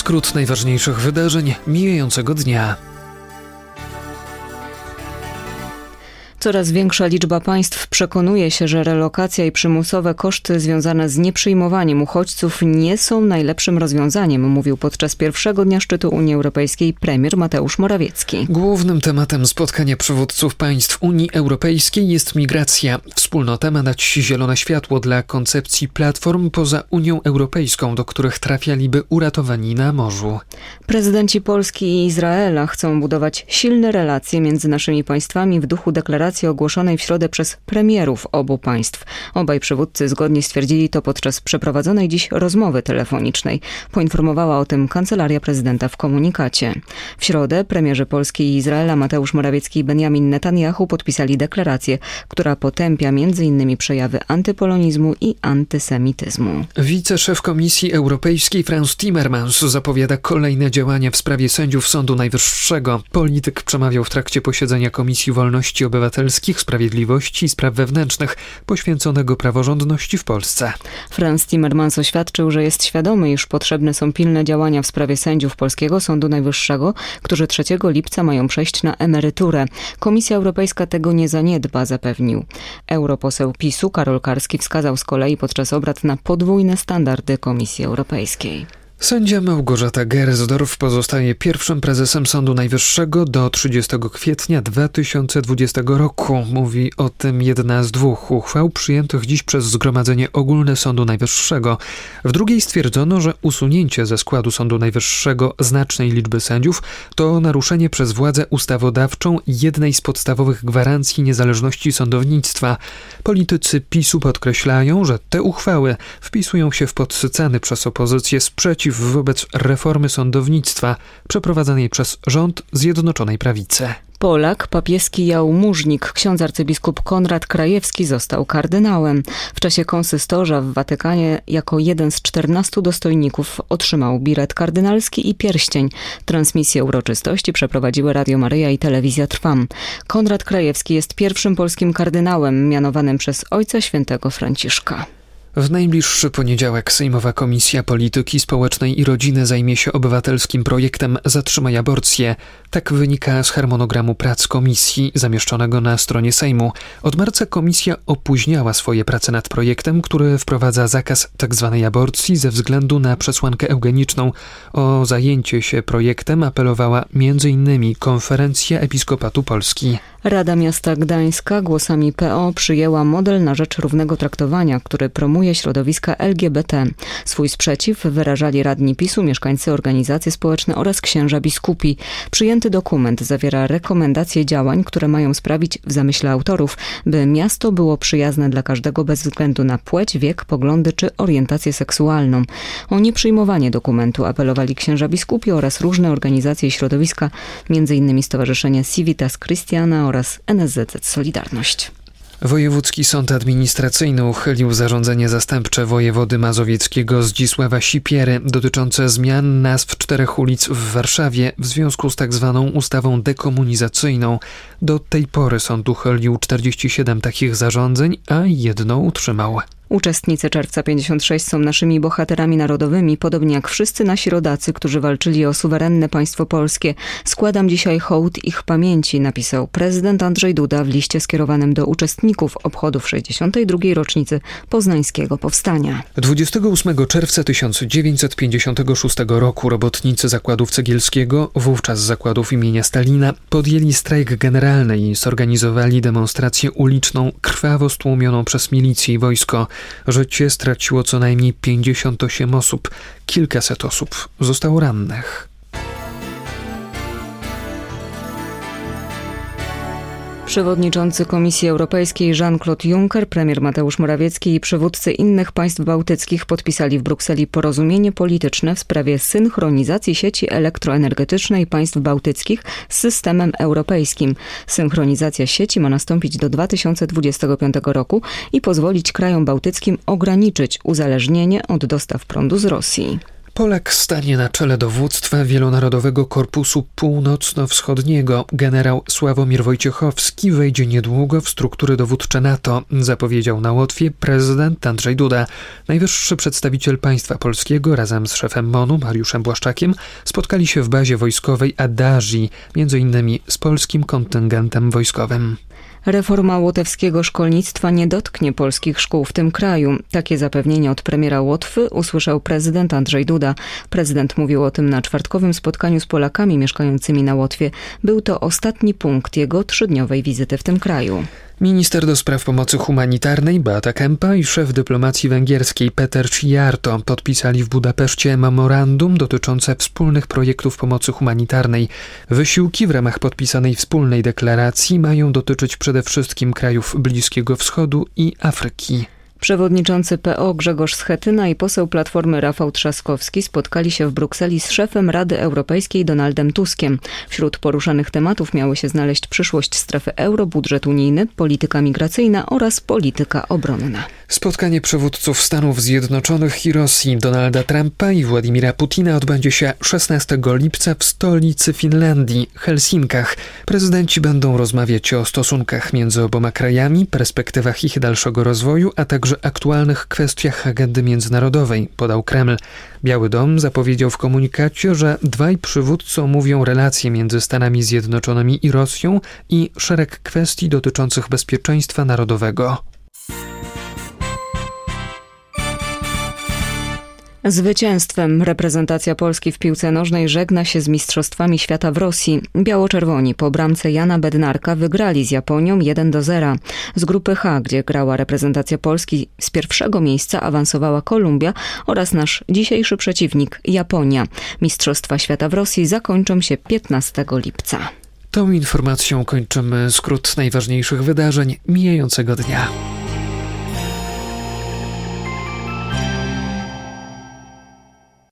skrót najważniejszych wydarzeń mijającego dnia. Coraz większa liczba państw przekonuje się, że relokacja i przymusowe koszty związane z nieprzyjmowaniem uchodźców nie są najlepszym rozwiązaniem, mówił podczas pierwszego dnia szczytu Unii Europejskiej premier Mateusz Morawiecki. Głównym tematem spotkania przywódców państw Unii Europejskiej jest migracja. Wspólnota ma dać zielone światło dla koncepcji platform poza Unią Europejską, do których trafialiby uratowani na morzu. Prezydenci Polski i Izraela chcą budować silne relacje między naszymi państwami w duchu deklaracji ogłoszonej w środę przez premierów obu państw. Obaj przywódcy zgodnie stwierdzili to podczas przeprowadzonej dziś rozmowy telefonicznej. Poinformowała o tym Kancelaria Prezydenta w komunikacie. W środę premierzy Polski i Izraela Mateusz Morawiecki i Benjamin Netanyahu podpisali deklarację, która potępia m.in. przejawy antypolonizmu i antysemityzmu. Wiceszef Komisji Europejskiej Frans Timmermans zapowiada kolejne działania w sprawie sędziów Sądu Najwyższego. Polityk przemawiał w trakcie posiedzenia Komisji Wolności Obywatelskich, Sprawiedliwości i Spraw Wewnętrznych poświęconego praworządności w Polsce. Frans Timmermans oświadczył, że jest świadomy, iż potrzebne są pilne działania w sprawie sędziów Polskiego Sądu Najwyższego, którzy 3 lipca mają przejść na emeryturę. Komisja Europejska tego nie zaniedba, zapewnił. Europoseł PiS-u Karol Karski wskazał z kolei podczas obrad na podwójne standardy Komisji Europejskiej. Sędzia Małgorzata Gersdorf pozostaje pierwszym prezesem Sądu Najwyższego do 30 kwietnia 2020 roku. Mówi o tym jedna z 2 uchwał przyjętych dziś przez Zgromadzenie Ogólne Sądu Najwyższego. W drugiej stwierdzono, że usunięcie ze składu Sądu Najwyższego znacznej liczby sędziów to naruszenie przez władzę ustawodawczą jednej z podstawowych gwarancji niezależności sądownictwa. Politycy PiS-u podkreślają, że te uchwały wpisują się w podsycany przez opozycję sprzeciw wobec reformy sądownictwa przeprowadzanej przez rząd Zjednoczonej Prawicy. Polak, papieski jałmużnik, ksiądz arcybiskup Konrad Krajewski został kardynałem. W czasie konsystorza w Watykanie jako jeden z 14 dostojników otrzymał biret kardynalski i pierścień. Transmisję uroczystości przeprowadziły Radio Maryja i Telewizja Trwam. Konrad Krajewski jest pierwszym polskim kardynałem mianowanym przez Ojca Świętego Franciszka. W najbliższy poniedziałek Sejmowa Komisja Polityki Społecznej i Rodziny zajmie się obywatelskim projektem Zatrzymaj aborcję. Tak wynika z harmonogramu prac komisji zamieszczonego na stronie Sejmu. Od marca komisja opóźniała swoje prace nad projektem, który wprowadza zakaz tzw. aborcji ze względu na przesłankę eugeniczną. O zajęcie się projektem apelowała m.in. Konferencja Episkopatu Polski. Rada Miasta Gdańska głosami PO przyjęła model na rzecz równego traktowania, który promuje środowiska LGBT. Swój sprzeciw wyrażali radni PiS-u, mieszkańcy, organizacje społeczne oraz księża biskupi. Przyjęty dokument zawiera rekomendacje działań, które mają sprawić, w zamyśle autorów, by miasto było przyjazne dla każdego bez względu na płeć, wiek, poglądy czy orientację seksualną. O nieprzyjmowanie dokumentu apelowali księża biskupi oraz różne organizacje i środowiska, m.in. Stowarzyszenie Civitas Christiana oraz NSZZ Solidarność. Wojewódzki Sąd Administracyjny uchylił zarządzenie zastępcze wojewody mazowieckiego Zdzisława Sipiery dotyczące zmian nazw 4 ulic w Warszawie w związku z tzw. ustawą dekomunizacyjną. Do tej pory sąd uchylił 47 takich zarządzeń, a 1 utrzymał. Uczestnicy Czerwca 56 są naszymi bohaterami narodowymi, podobnie jak wszyscy nasi rodacy, którzy walczyli o suwerenne państwo polskie. Składam dzisiaj hołd ich pamięci, napisał prezydent Andrzej Duda w liście skierowanym do uczestników obchodów 62. rocznicy Poznańskiego Powstania. 28 czerwca 1956 roku robotnicy zakładów Cegielskiego, wówczas zakładów imienia Stalina, podjęli strajk generalny i zorganizowali demonstrację uliczną, krwawo stłumioną przez milicję i wojsko. Życie straciło co najmniej 58 osób, kilkaset osób zostało rannych. Przewodniczący Komisji Europejskiej Jean-Claude Juncker, premier Mateusz Morawiecki i przywódcy innych państw bałtyckich podpisali w Brukseli porozumienie polityczne w sprawie synchronizacji sieci elektroenergetycznej państw bałtyckich z systemem europejskim. Synchronizacja sieci ma nastąpić do 2025 roku i pozwolić krajom bałtyckim ograniczyć uzależnienie od dostaw prądu z Rosji. Polak stanie na czele dowództwa Wielonarodowego Korpusu Północno-Wschodniego. Generał Sławomir Wojciechowski wejdzie niedługo w struktury dowódcze NATO, zapowiedział na Łotwie prezydent Andrzej Duda. Najwyższy przedstawiciel państwa polskiego razem z szefem MON-u Mariuszem Błaszczakiem spotkali się w bazie wojskowej Addażi, m.in. z polskim kontyngentem wojskowym. Reforma łotewskiego szkolnictwa nie dotknie polskich szkół w tym kraju. Takie zapewnienie od premiera Łotwy usłyszał prezydent Andrzej Duda. Prezydent mówił o tym na czwartkowym spotkaniu z Polakami mieszkającymi na Łotwie. Był to ostatni punkt jego 3-dniowej wizyty w tym kraju. Minister do spraw pomocy humanitarnej Beata Kempa i szef dyplomacji węgierskiej Peter Csijarto podpisali w Budapeszcie memorandum dotyczące wspólnych projektów pomocy humanitarnej. Wysiłki w ramach podpisanej wspólnej deklaracji mają dotyczyć przede wszystkim krajów Bliskiego Wschodu i Afryki. Przewodniczący PO Grzegorz Schetyna i poseł Platformy Rafał Trzaskowski spotkali się w Brukseli z szefem Rady Europejskiej Donaldem Tuskiem. Wśród poruszanych tematów miały się znaleźć przyszłość strefy euro, budżet unijny, polityka migracyjna oraz polityka obronna. Spotkanie przywódców Stanów Zjednoczonych i Rosji Donalda Trumpa i Władimira Putina odbędzie się 16 lipca w stolicy Finlandii, Helsinkach. Prezydenci będą rozmawiać o stosunkach między oboma krajami, perspektywach ich dalszego rozwoju, a także aktualnych kwestiach agendy międzynarodowej, podał Kreml. Biały Dom zapowiedział w komunikacie, że dwaj przywódcy omówią relacje między Stanami Zjednoczonymi i Rosją i szereg kwestii dotyczących bezpieczeństwa narodowego. Zwycięstwem reprezentacja Polski w piłce nożnej żegna się z Mistrzostwami Świata w Rosji. Biało-czerwoni po bramce Jana Bednarka wygrali z Japonią 1-0. Z grupy H, gdzie grała reprezentacja Polski, z pierwszego miejsca awansowała Kolumbia oraz nasz dzisiejszy przeciwnik Japonia. Mistrzostwa Świata w Rosji zakończą się 15 lipca. Tą informacją kończymy skrót najważniejszych wydarzeń mijającego dnia.